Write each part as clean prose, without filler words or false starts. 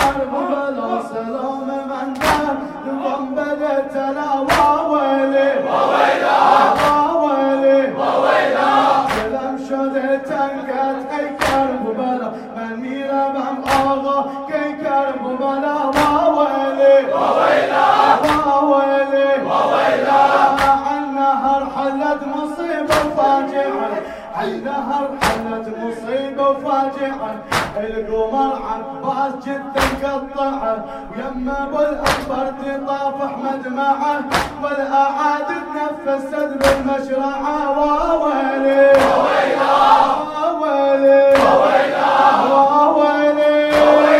كربلاء سلام من دار نظام بدت لا واويلي واويلي سلام شده تنقت اي كربلاء من ميرا بم آغا كي كربلاء واويلي عالنهر حلت مصيبة وفاجعة عالنهر حلت مصيبة وفاجعة القمر عباس جدا قطعه ويما ابو الاكبر تطاف احمد معه والاعادي تنفست بالمشرعه واويلي واويلي واويلي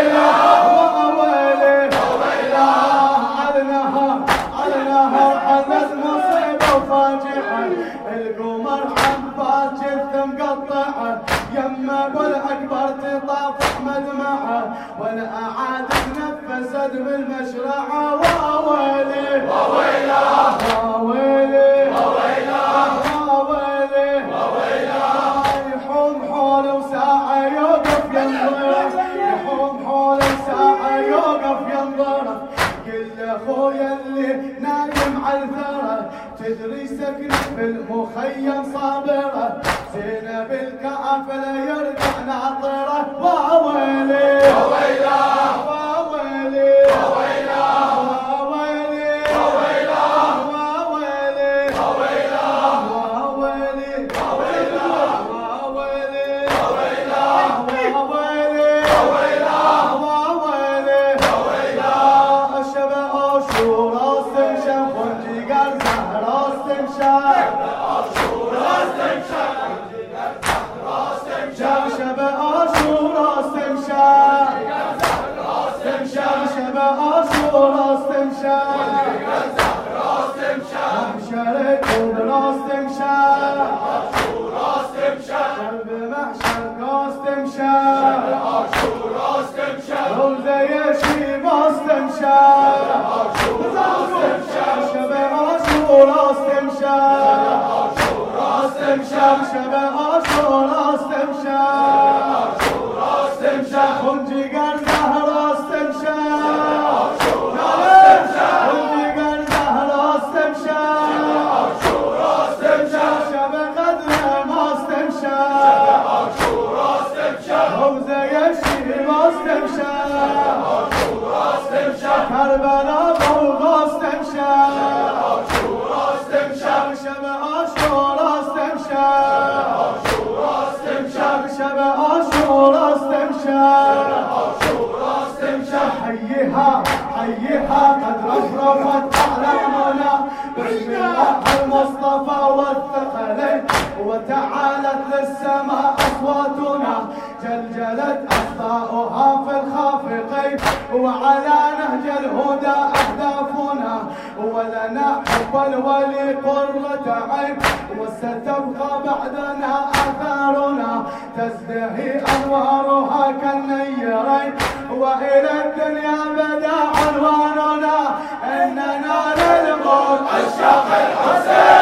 على نهر حدث مصيبه وفاجعه القمر عباس جدا مقطعه يما ابو الاكبر تطاف احمد معه والاعادي تنفست بالمشرعه واويلي واويلي يحوم حوله وساعه يوقف ينظره يحوم حوله وساعه يوقف ينظره قل اخويا اللي نايم على الثرى تدري سكنه بالمخيم صابره زينب الكافله يرجع ناطره واويلي كربلاء بوغاز تمشى شب عاشوراء تمشى حيها قد رفرفت أعلامنا بسم الله المصطفى والثقلين وتعالت للسماء أصواتنا جلجلت أخطاؤها في الخافقين وعلى نهج الهدى أهدافنا ولنا حب الولي قرة عين وستبقى بعدنا آثارنا تزدهي أنوارها كالنيرين وإلى الدنيا بدا عنواننا إننا للموت عشاق الحسين.